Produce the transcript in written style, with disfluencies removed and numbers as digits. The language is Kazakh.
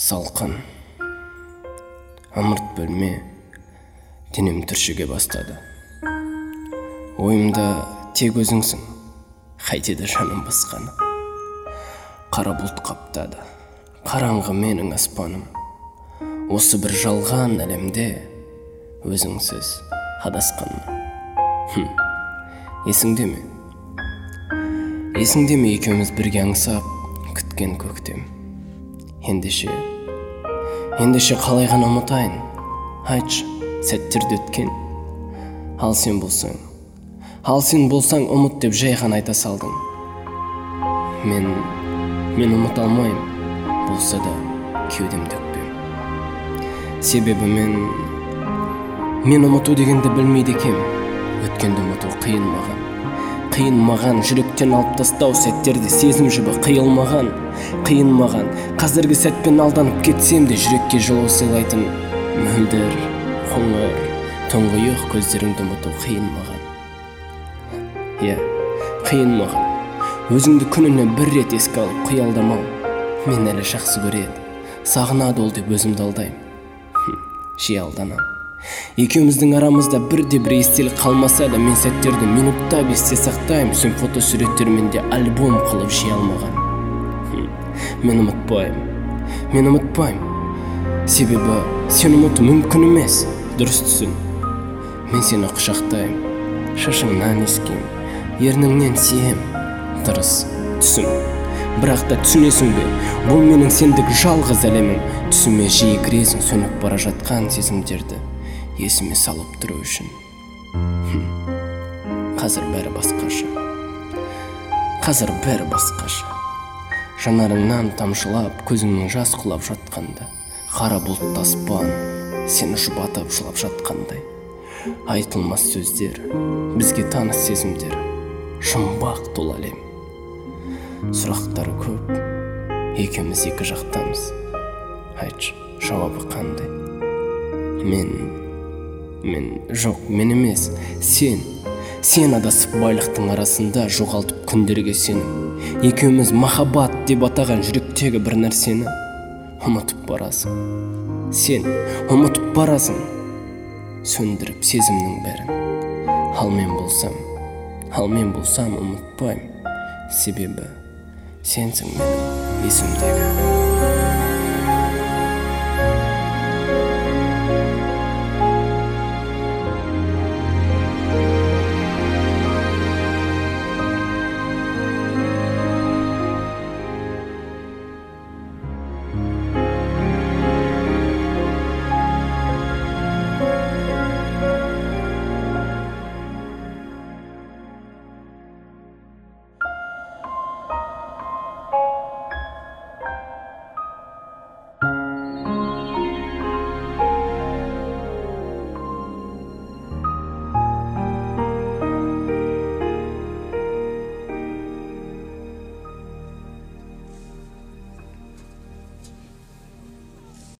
Салқын, ымырт бөлме, денем түршіге бастады. Ойымда тек өзіңсің, қайтеді жаным басқаны. Қара бұлт қаптады, қараңғы менің аспаным. Осы бір жалған әлемде өзіңсіз адасқаным. Есіңде ме? Есіңде ме екеуміз бірге аңсап күткен көктем? Ендеше қалай ғана ұмытайын? Айтшы, сәттерді өткен. Ал сен болсаң ұмыт деп жай ғана айта салдың. Мен ұмыта алмайым, болса да кеудемді өкпем. Себебі мен ұмыту дегенді білмейді екем. Өткенді ұмыту қиын маған, жүректен алып тастау сәттерде сезім жібі қиын маған. Қазіргі сәтпен алданып кетсем де жүрекке жылу сыйлайтын мөлдір, қоңыр, тұңғиық көздеріңді ұмыту қиын маған. Қиын маған. Өзіңді күніне бір рет еске алып қиялдамау мен әлі жақсы көреді. Сағынады ол деп өзімді алдаймын. Жиі алданам. Екеуміздің арамызда бірде-бір естелік қалмаса да мен сәттерді минуттап есте сақтаймын. Сен фотосуреттермен де альбом қылып жей алмаған. Мен ұмытпаймын. Себебі сен ұмыту мүмкін емес. Дұрыс түсін. Мен сені құшақтаймын, шашыңнан иіскеймін, ерніңнен сүйем. Дұрыс түсін. Бірақ та түсінесің бе, бұл менің сендік жалғыз әлемім. Түсіме жиі кіресің сөніп бара жатқан сезімдерді есіме салып тұру үшін. Қазір бәрі басқаша. Жанарыңнан тамшылап, көзіңнің жас құлап жатқанда, қара бұлтты аспан сені жұбатып жылап жатқандай. Айтылмас сөздер, бізге таныс сезімдер, жұмбақ толы әлем. Сұрақтары көп, екеуміз екі жақтамыз. Айтшы, жауабы қандай? Мен емес, сен адасып байлықтың арасында жоғалтып күндерге сенім. Екеуміз махаббат деп атаған жүректегі бір нәрсені ұмытып барасың. Сен ұмытып барасың, сөндіріп сезімнің бәрін. Ал мен болсам ұмытпаймын. Себебі сенсің менің есімдегі.